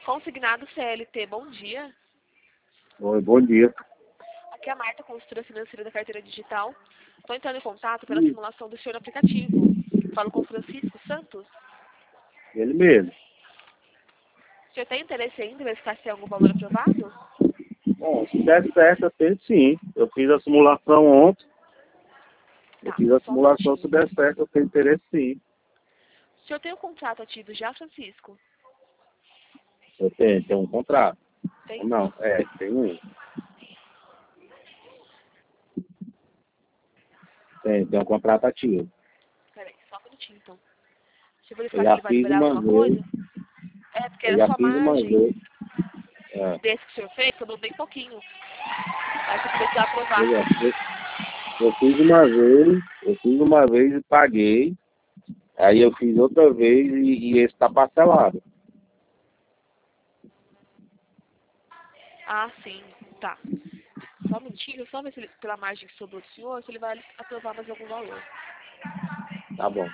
Consignado CLT, bom dia. Oi, bom dia. Aqui é a Marta, consultora financeira da carteira digital. Estou entrando em contato pela simulação do senhor no aplicativo. Falo com o Francisco Santos. Ele mesmo. O senhor tem interesse ainda em verificar se tem algum valor aprovado? Bom, se der certo, eu tenho sim. Eu fiz a simulação ontem. Eu Tá, fiz a só um simulação, minutinho. se der certo, eu tenho interesse sim. O senhor tem um contrato ativo já, Francisco? Eu tenho um contrato. Tem? Não, tem um. Tem um contrato ativo. Peraí, só um minutinho então. Deixa eu Eu verificar se já ele vai fiz liberar uma alguma vez. coisa. É, porque Eu era já só fiz uma margem vez. É. desse que o senhor fez, sobrou bem pouquinho. Aí você precisar aprovar. Eu fiz uma vez e paguei. Aí eu fiz outra vez e esse está parcelado. Ah, sim, tá. Só um minutinho, só ver se ele, pela margem que sobrou do senhor, se ele vai aprovar mais algum valor. Tá bom.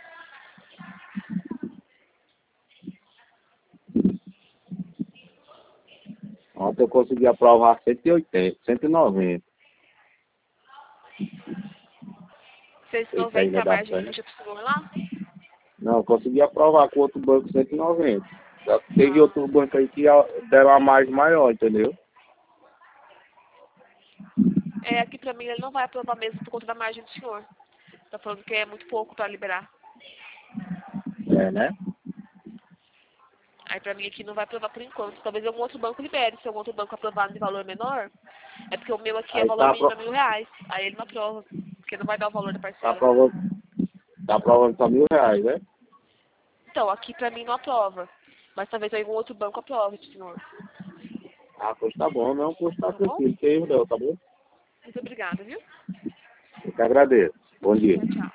Ontem eu consegui aprovar 180, 190. 6,90 a margem que puxa pro senhor lá? Não, eu consegui aprovar com outro banco 190. Já teve Ah, outro banco aí que deram a margem maior, entendeu? é, aqui pra mim ele não vai aprovar mesmo por conta da margem do senhor. Tá falando que é muito pouco pra liberar. É, né? Aí pra mim aqui não vai aprovar por enquanto. Talvez algum outro banco libere. Se algum outro banco aprovar de valor menor, é porque o meu aqui é Aí valor mínimo a R$ 1.000. Aí ele não aprova, porque não vai dar o valor da tá parcela. aprovando, tá aprovando só R$ 1.000, né? Então, aqui pra mim não aprova. Mas talvez algum outro banco aprove, senhor. Ah, pois tá bom, não, pois tá Tá bom? tranquilo, tem erro não, tá bom? Muito obrigada, viu? Eu que agradeço. Bom dia. Tchau, tchau.